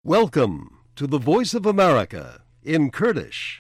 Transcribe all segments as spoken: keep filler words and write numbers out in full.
Welcome to the Voice of America in Kurdish.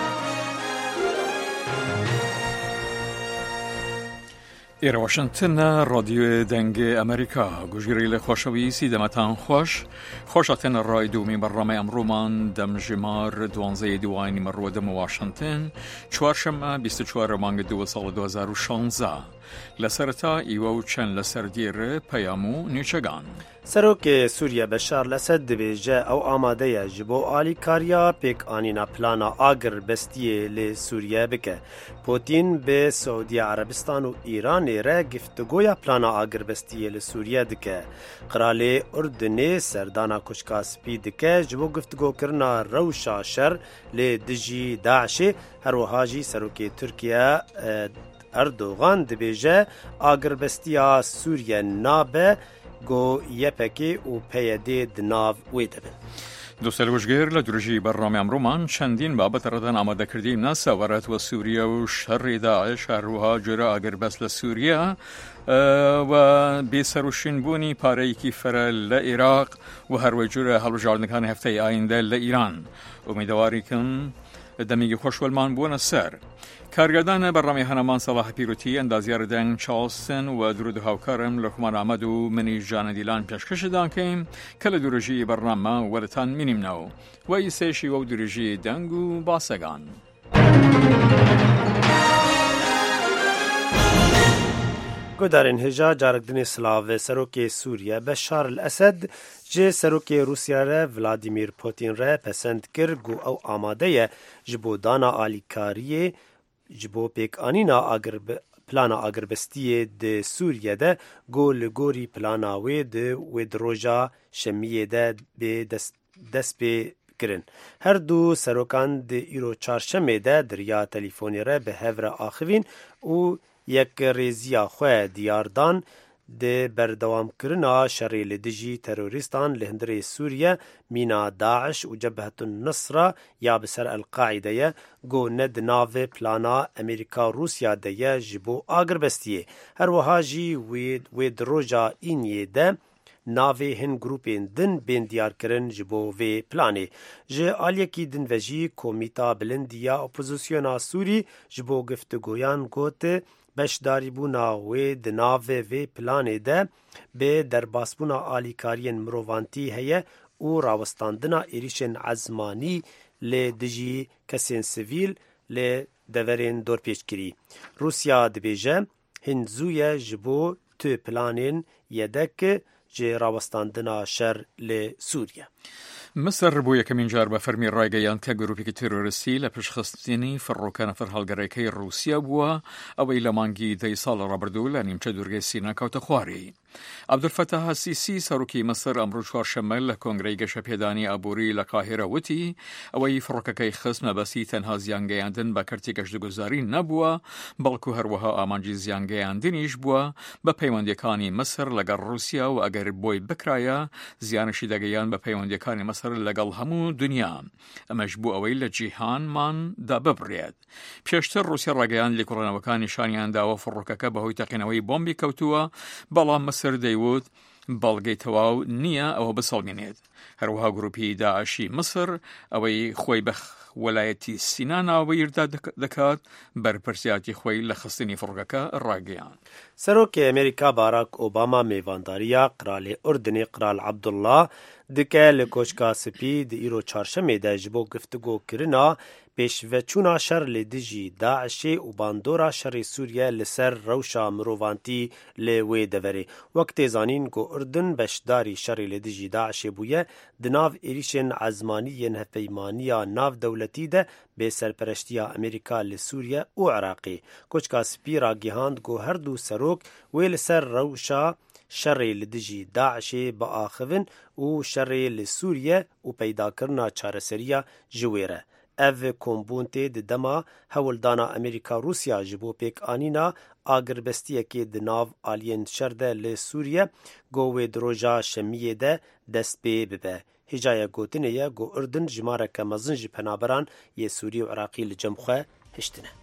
إيرا واشنطن راديو دنگ أمريكا گوشگیری لخوشویسی دمتان خوش خوشتن رای دومی برنامه امرومان دم جمار دوانزه دوانی مرو دم واشنطن چوارشنبه بیست و چوار مانگ دو سال دو هزار و شانزده لسرتا ایوو چن لسردیر پیامو نیچگان سروک سوریه بشار الاسد دبیجه او آماده جبو آلی کاریا پیک آنینا پلانا آگر بستیه لی سوریه بکه پوتین به سعودی عربستان و ایران ره گفتگویا پلانا آگر بستیه لی سوریه دکه قرالی اردنی سردانا کشکا سپی دکه جبو گفتگو کرنا روشا شر لی دجی داعشی هر وحاجی سروک ترکیه اردوغان دبیجه آگر بستیا سوریه نابه گو یپکی و پیده دناو ویدبن دوستان وشگیر لدرجی برنامه امرومان چندین بابت ردن آماده کردیم ناسا ورد و سوریه و شر داعش هروها جرا اگر بس لسوریه و بیسروشین بونی پاره کی فر لعراق و هر وجور حلو جاردنکان هفته آینده لإیران امیدواری کن دمیگی خوشولمان بون سر کارگردان برنامه هنمان صلاح پیروتی اندازیار دنگ چالستن و درود هاوکارم لکمان آمد و منی جان دیلان پیشکش دان کهیم کل درجی برنامه ولتان مینیم نو و ایسیشی و درجی دنگ و باسگان گودارین هجا جارگدن سلاو سروک سوریه بشار الاسد جه سروک روسیه ره ولادیمیر پوتین ره پسند کر گو او آماده جبو دانا آلیکاریه جبو پیک آنینا آگر پلانا آگربستیه ده سوریه ده گول گوری پلاناوی ده و دروژا شمیه ده به دست, دست به کرن. هر دو سروکان ده ایرو چارشمه ده دریا تلیفونی ره به هفر آخوین و یک ریزیا خواه دیاردان ده بردوام کرنا شری لدجی تروریستان لهندره سوریه مینا داعش و جبهة النصرة یا بسر القاعده گو ند ناو پلانا امریکا روسیا ده جبو آگر بستیه هر وها جی وید, وید روژا اینیه ده ناوی هن گروپین دن بین دیار کرن جبو وی پلانه جه آلیکی دن وجی کومیتا بلندیا اپوزیسیونا سوری جبو گفتگویان گوته بشداری بونا و دناوه و پلانه ده به درباسبونا آلیکارین مروانتی هیه و راوستاندنا ایریشن عزمانی لی دجی کسین سویل لی دورین دور پیش کری. روسیا دبیجه هنزوی جبو تو پلانین یدک جه راوستاندنا شر لی سوریه. مصر بو یکمین جار به فرمی رایگیان که گروپی که تروریستی لپشخستینی فروکان فرحالگریکی روسیا بوا او ایلمانگی دی سال رابردو لنیم چه درگی سینا کوت خواری. عبدالفتاح السیسی سروکی مصر امرو چهارشنبه لکنگره گشپیدانی ابوری لقاهره وتی او ای فروککی خصم بسی تنها زیانگیاندن با کرتی گشتگذاری نبوا بلکو هر وها آمانجی زیانگیاندنیش بوا با پیوندیکانی مصر لگر روسیا و اگر بوی بکرایا زیانشی دگیان با پیوندیکانی مصر لەگەڵ هەموو دنیا ئەمەش بوو ئەوەی لە جیهانمان دا ببڕێت. پێشتر رووسیا ڕاگەیان لێکۆڵێنەوەکانی شانیان داوە فڕۆکەکە بەهۆی تەقینەوەی بۆمبی کەوتووە بەڵام مەسر دەیوت بەڵگەی تەواو نییە ئەوە بسەڵمێنێت. هەروەها گروپی داعشی مصر ئەوەی خۆی بە وەلایەتی سینا ناوەیردا دەکات بەرپرسیاتی خۆی لە خستنی فڕۆکەکە ڕاگەیان. سەرۆکی ئەمریکا باراک ئۆباما میوانداریە قرالی ئوردنی قرال عەبدوڵڵا دکه لکوشکا سپی دی ایرو چارشمه ده جبو گفتگو کرنا پیشوچونا شر لدجی داعشی و باندورا شر سوریه لسر روشا مروانتی لوی دوری وقت زانین گو اردن بشداری شر لدجی داعشی بویه دناو ایریشن عزمانی نهفیمانیا ناو دولتی ده به سرپرشتیا امریکا لسوریه و عراقی. کوشکا سپی را گیهاند گو هر دو سروک وی لسر روشا شر لدجی داعشی با آخوین و شر لسوریه و پیدا کرنا چارسریه جویره. او کمبونته د دما هولدانا امریکا روسیا جبو پیک آنینا آگربستیه که دناو آلین شرده لسوریه گوه دروژا شمیه ده دست بی ببه. هجای گوتنه یا گو اردن جماره که مزنج پنابران یه سوری و عراقی لجمخواه هشتنه.